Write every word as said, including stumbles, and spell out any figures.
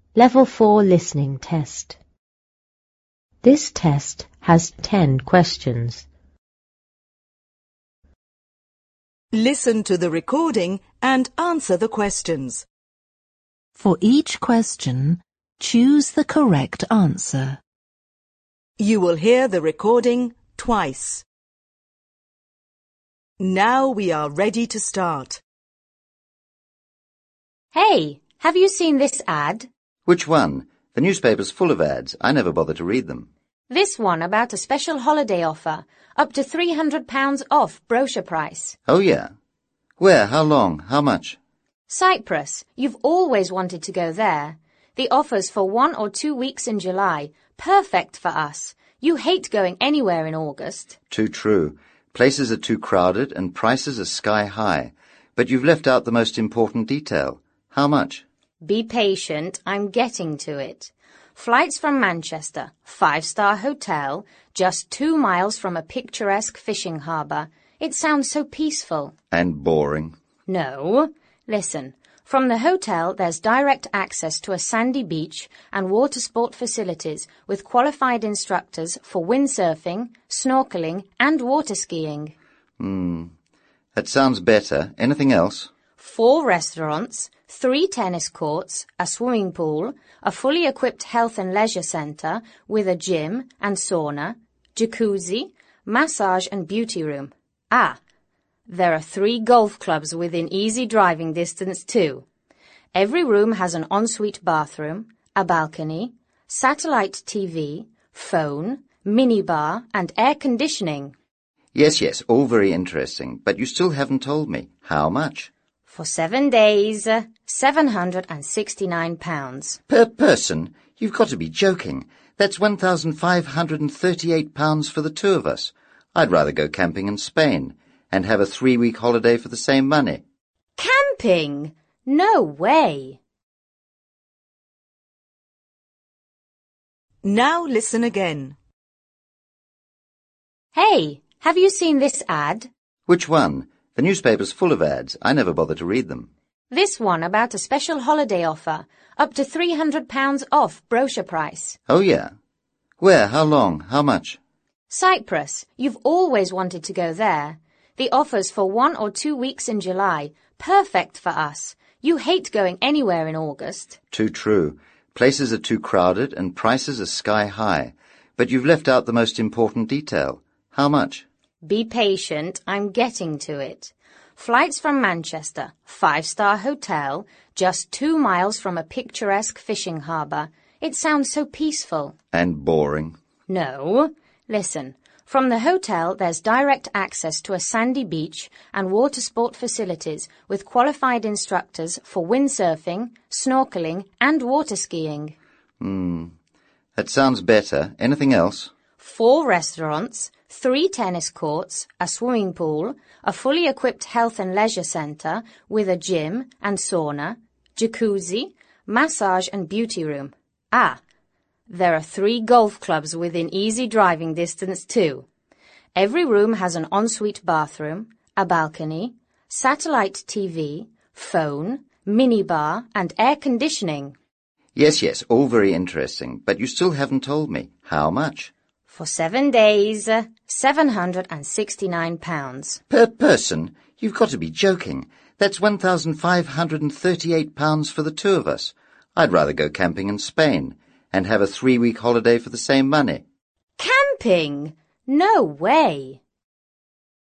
Level four Listening Test. This test has ten questions. Listen to the recording and answer the questions. For each question, choose the correct answer. You will hear the recording twice. Now we are ready to start. Hey, have you seen this ad? Which one? The newspaper's full of ads. I never bother to read them. This one about a special holiday offer, up to three hundred pounds off brochure price. Oh, yeah. Where? How long? How much? Cyprus. You've always wanted to go there. The offer's for one or two weeks in July. Perfect for us. You hate going anywhere in August. Too true. Places are too crowded and prices are sky high. But you've left out the most important detail. How much? Be patient, I'm getting to it. Flights from Manchester, five-star hotel, just two miles from a picturesque fishing harbour. It sounds so peaceful. And boring. No. Listen, from the hotel there's direct access to a sandy beach and water sport facilities with qualified instructors for windsurfing, snorkeling and water skiing. Hmm. That sounds better. Anything else? Four restaurants, three tennis courts, a swimming pool, a fully equipped health and leisure centre with a gym and sauna, jacuzzi, massage and beauty room. Ah, there are three golf clubs within easy driving distance too. Every room has an ensuite bathroom, a balcony, satellite T V, phone, minibar and air conditioning. Yes, yes, all very interesting, but you still haven't told me. How much? For seven days, seven hundred and sixty-nine pounds. Per person? You've got to be joking. That's one thousand five hundred and thirty-eight pounds for the two of us. I'd rather go camping in Spain and have a three-week holiday for the same money. Camping? No way. Now listen again. Hey, have you seen this ad? Which one? The newspaper's full of ads. I never bother to read them. This one about a special holiday offer, up to three hundred pounds off brochure price. Oh, yeah. Where? How long? How much? Cyprus. You've always wanted to go there. The offer's for one or two weeks in July. Perfect for us. You hate going anywhere in August. Too true. Places are too crowded and prices are sky high. But you've left out the most important detail. How much? Be patient, I'm getting to it. Flights from Manchester, five-star hotel, just two miles from a picturesque fishing harbour. It sounds so peaceful. And boring. No. Listen, from the hotel there's direct access to a sandy beach and water sport facilities with qualified instructors for windsurfing, snorkeling and water skiing. Hmm. That sounds better. Anything else? Four restaurants, three tennis courts, a swimming pool, a fully equipped health and leisure centre with a gym and sauna, jacuzzi, massage and beauty room. Ah, there are three golf clubs within easy driving distance too. Every room has an ensuite bathroom, a balcony, satellite T V, phone, minibar and air conditioning. Yes, yes, all very interesting, but you still haven't told me. How much? For seven days, seven hundred and sixty-nine pounds. Per person? You've got to be joking. That's one thousand five hundred and thirty-eight pounds for the two of us. I'd rather go camping in Spain and have a three-week holiday for the same money. Camping? No way.